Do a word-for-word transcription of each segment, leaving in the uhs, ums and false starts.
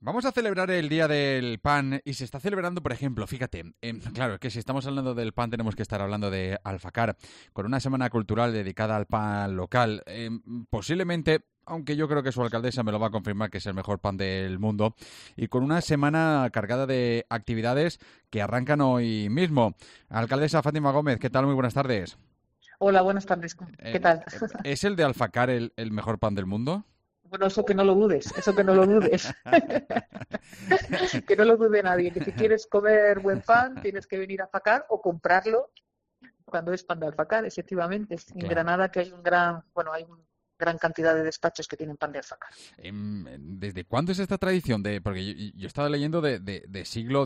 Vamos a celebrar el Día del Pan y se está celebrando, por ejemplo, fíjate, eh, claro, es que si estamos hablando del pan tenemos que estar hablando de Alfacar, con una semana cultural dedicada al pan local. Eh, posiblemente, aunque yo creo que su alcaldesa me lo va a confirmar, que es el mejor pan del mundo, y con una semana cargada de actividades que arrancan hoy mismo. Alcaldesa Fátima Gómez, ¿qué tal? Muy buenas tardes. Hola, buenas tardes. ¿Qué Eh, tal? eh, ¿Es el de Alfacar el, el mejor pan del mundo? Bueno, eso que no lo dudes, eso que no lo dudes. Que no lo dude nadie, que si quieres comer buen pan tienes que venir a Facar o comprarlo cuando es pan de Alfacar, efectivamente. En Claro. Granada que hay un gran, bueno, hay una gran cantidad de despachos que tienen pan de Alfacar. Em, ¿Desde cuándo es esta tradición? De, porque yo, yo estaba leyendo de, de- de siglo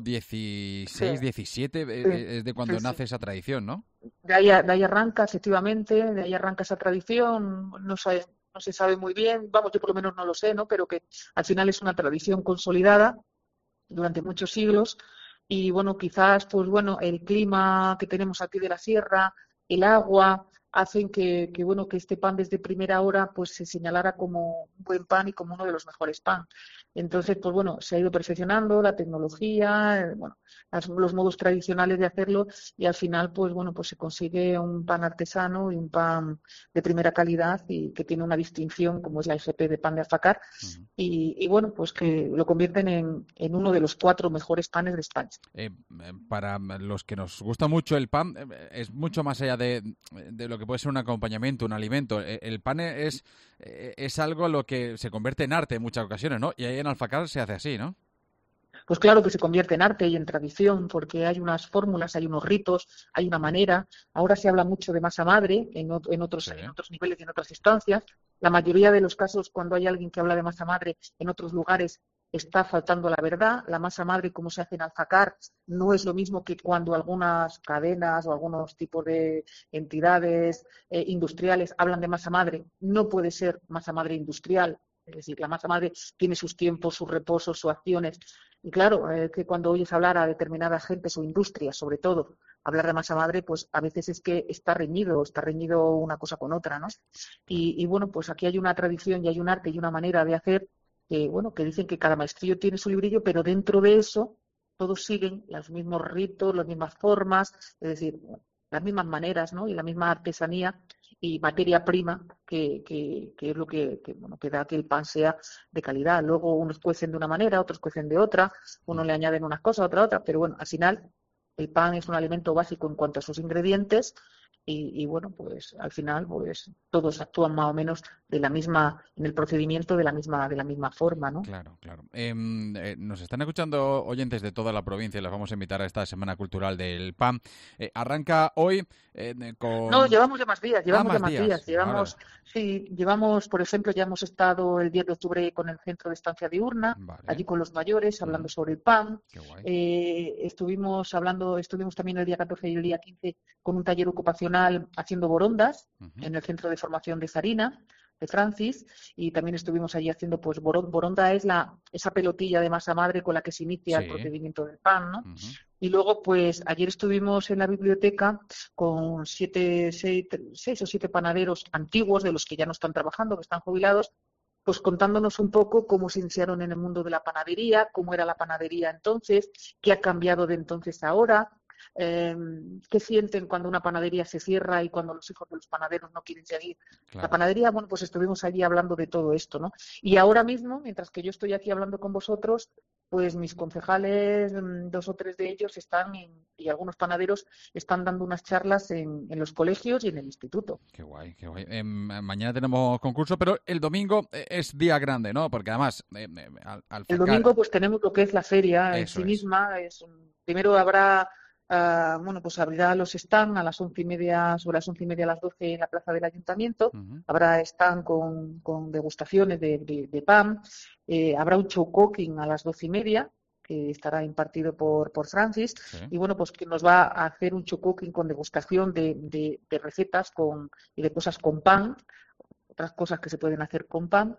Sí, dieciséis, diecisiete, eh, sí, eh, es de sí, cuando sí. nace esa tradición, ¿no? De ahí, a- de ahí arranca, efectivamente, de ahí arranca esa tradición, no sabe- no se sabe muy bien, vamos, yo por lo menos no lo sé, ¿no? Pero que al final es una tradición consolidada durante muchos siglos y bueno, quizás pues bueno, el clima que tenemos aquí de la sierra, el agua, hacen que, que bueno, que este pan desde primera hora pues se señalara como un buen pan y como uno de los mejores pan. Entonces, pues bueno, se ha ido perfeccionando la tecnología, eh, bueno, las- los modos tradicionales de hacerlo y al final pues bueno, pues se consigue un pan artesano y un pan de primera calidad y que tiene una distinción como es la F P de pan de Alfacar Ujú. y, y, bueno, pues que lo convierten en, en, uno de los cuatro mejores panes de España. Eh, eh, para los que nos gusta mucho el pan, eh, es mucho más allá de, de lo que puede ser un acompañamiento, un alimento. Eh, El pan es, eh, es algo a lo que se convierte en arte en muchas ocasiones, ¿no? Y ahí en Alfacar se hace así, ¿no? Pues claro que se convierte en arte y en tradición, porque hay unas fórmulas, hay unos ritos, hay una manera. Ahora se habla mucho de masa madre en, en, Sí. otros, en otros niveles y en otras instancias. La mayoría de los casos, cuando hay alguien que habla de masa madre en otros lugares, está faltando la verdad. La masa madre, como se hace en Alfacar, no es lo mismo que cuando algunas cadenas o algunos tipos de entidades eh, industriales hablan de masa madre. No puede ser masa madre industrial. Es decir, la masa madre tiene sus tiempos, sus reposos, sus acciones. Y claro, eh, que cuando oyes hablar a determinadas gentes o industrias, sobre todo, hablar de masa madre, pues a veces es que está reñido, está reñido una cosa con otra, ¿no? Claro. Y, y bueno, pues aquí hay una tradición y hay un arte y una manera de hacer que, bueno, que dicen que cada maestrillo tiene su librillo, pero dentro de eso todos siguen los mismos ritos, las mismas formas, es decir, las mismas maneras, ¿no? Y la misma artesanía y materia prima que, que, que es lo que, que, bueno, que da que el pan sea de calidad. Luego unos cuecen de una manera, otros cuecen de otra, uno le añaden unas cosas, otra otra, pero bueno, al final el pan es un alimento básico en cuanto a sus ingredientes y, y bueno, pues al final pues todos actúan más o menos de la misma, en el procedimiento de la misma, de la misma forma, ¿no? Claro, claro. Em, eh, nos están escuchando oyentes de toda la provincia y les vamos a invitar a esta Semana Cultural del Pan. Eh, arranca hoy eh, No, con... llevamos ya más días, Ah, llevamos ya más más días. días. Vale, Llevamos, sí, llevamos, por ejemplo, ya hemos estado el diez de octubre con el centro de estancia diurna, vale. allí con los mayores, hablando Ujú. sobre el pan. Qué guay. Eh, estuvimos hablando, estuvimos también el día catorce y el día quince con un taller ocupacional haciendo borondas Ujú. en el centro de formación de Sarina, de Francis, y también estuvimos allí haciendo, pues, boron- boronda es la, esa pelotilla de masa madre con la que se inicia el Sí. procedimiento del pan, ¿no? Ujú. Y luego, pues, ayer estuvimos en la biblioteca con siete, seis, seis o siete panaderos antiguos, de los que ya no están trabajando, que están jubilados, pues contándonos un poco cómo se iniciaron en el mundo de la panadería, cómo era la panadería entonces, qué ha cambiado de entonces a ahora, eh, qué sienten cuando una panadería se cierra y cuando los hijos de los panaderos no quieren seguir la Claro. panadería. Bueno, pues estuvimos allí hablando de todo esto, ¿no? Y ahora mismo, mientras que yo estoy aquí hablando con vosotros, pues mis concejales, mm, dos o tres de ellos están, en, y algunos panaderos están dando unas charlas en, en los colegios y en el instituto. Qué guay, qué guay. Em, mañana tenemos concurso, pero el domingo eh, es día grande, ¿no? Porque además, eh, eh, al, El Alfacar, domingo pues tenemos lo que es la feria en eso sí es. misma. Es un- primero habrá, ah, bueno, pues abrirá los stand a las once y media, sobre las once y media a las doce en la plaza del ayuntamiento. Ujú. Habrá stand con, con degustaciones de, de- de pan. Eh, habrá un show cooking a las doce y media que estará impartido por, por Francis. Sí. Y bueno, pues que nos va a hacer un show cooking con degustación de, de- de recetas con, y de cosas con pan, otras cosas que se pueden hacer con pan.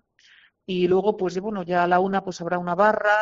Y luego, pues bueno, ya a la una pues habrá una barra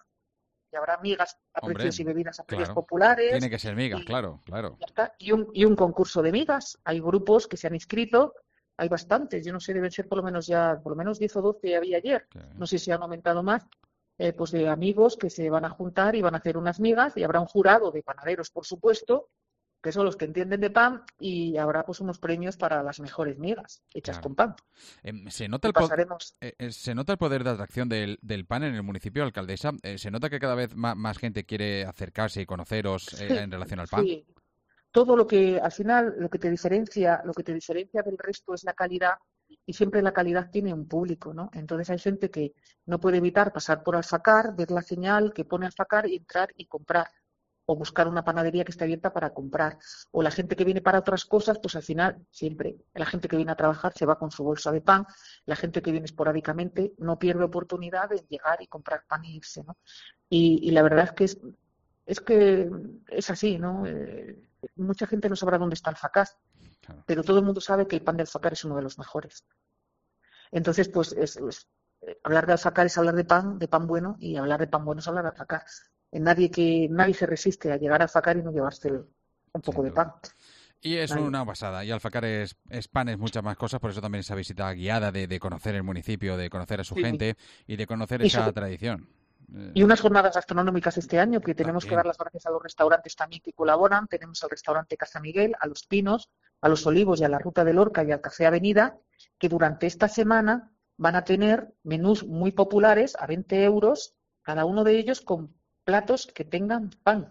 y habrá migas a Hombre, precios y bebidas a precios claro. populares Tiene que ser migas, y, claro, claro. ya está. Y un, y un concurso de migas. Hay grupos que se han inscrito, hay bastantes, yo no sé, deben ser por lo menos ya, por lo menos diez o doce había ayer, Que- no sé si han aumentado más, eh, pues de amigos que se van a juntar y van a hacer unas migas, y habrá un jurado de panaderos, por supuesto, que son los que entienden de pan, y habrá pues unos premios para las mejores migas hechas Claro. con pan. Em, ¿se nota Y el, po- pasaremos. eh, eh, ¿se nota el poder de atracción del, del pan en el municipio, alcaldesa? Eh, ¿se nota que cada vez ma- más, gente quiere acercarse y conoceros eh, Sí, en relación al pan? sí. Todo lo que, al final, lo que te diferencia, lo que te diferencia del resto es la calidad, y siempre la calidad tiene un público, ¿no? Entonces hay gente que no puede evitar pasar por Alfacar, ver la señal que pone Alfacar y entrar y comprar, o buscar una panadería que esté abierta para comprar. O la gente que viene para otras cosas, pues al final siempre la gente que viene a trabajar se va con su bolsa de pan, la gente que viene esporádicamente no pierde oportunidad de llegar y comprar pan y irse, ¿no? Y, y la verdad es que es, es que es así, ¿no? Eh, mucha gente no sabrá dónde está Alfacar, Claro. pero todo el mundo sabe que el pan de Alfacar es uno de los mejores. Entonces, pues es, es- eh, hablar de Alfacar es hablar de pan, de pan bueno, y hablar de pan bueno es hablar de Alfacar. Eh, Nadie que nadie se resiste a llegar a Alfacar y no llevarse un poco Sin de duda. pan. Y es Nadie. una pasada. Y Alfacar es, es pan, es muchas más cosas. Por eso también esa visita guiada de, de conocer el municipio, de conocer a su Sí. gente y de conocer Y, esa sobre- tradición. Eh, y unas jornadas gastronómicas este año que tenemos que dar también. las gracias a los restaurantes también que colaboran. Tenemos al restaurante Casa Miguel, a Los Pinos, a Los Olivos y a la Ruta del Lorca y al Café Avenida, que durante esta semana van a tener menús muy populares a veinte euros, cada uno de ellos con platos que tengan pan.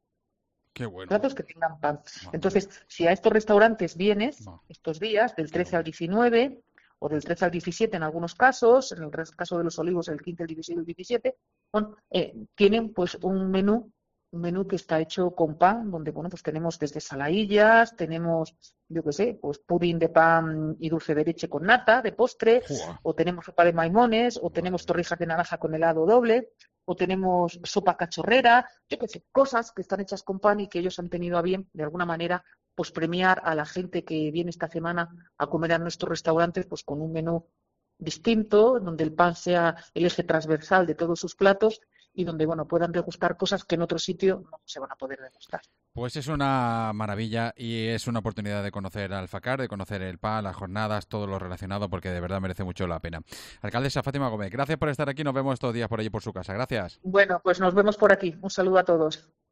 Qué bueno. Platos que tengan pan. Madre mía. Entonces, si a estos restaurantes vienes Va, estos días, del quiero trece al ver. diecinueve, o del trece al diecisiete en algunos casos, en el caso de los Olivos el quince, el dieciséis y el diecisiete, bueno, eh, tienen pues un menú, un menú que está hecho con pan, donde bueno, pues tenemos desde saladillas, tenemos, yo qué sé, pues pudín de pan y dulce de leche con nata, de postre, Jua. o tenemos sopa de maimones, o Madre tenemos mía. torrijas de naranja con helado doble, o tenemos sopa cachorrera, yo qué sé, cosas que están hechas con pan y que ellos han tenido a bien, de alguna manera, pues premiar a la gente que viene esta semana a comer a nuestros restaurantes, pues con un menú distinto, donde el pan sea el eje transversal de todos sus platos y donde, bueno, puedan degustar cosas que en otro sitio no se van a poder degustar. Pues es una maravilla y es una oportunidad de conocer Alfacar, de conocer el pan, las jornadas, todo lo relacionado, porque de verdad merece mucho la pena. Alcaldesa Fátima Gómez, gracias por estar aquí. Nos vemos estos días por allí por su casa. Gracias. Bueno, pues nos vemos por aquí. Un saludo a todos.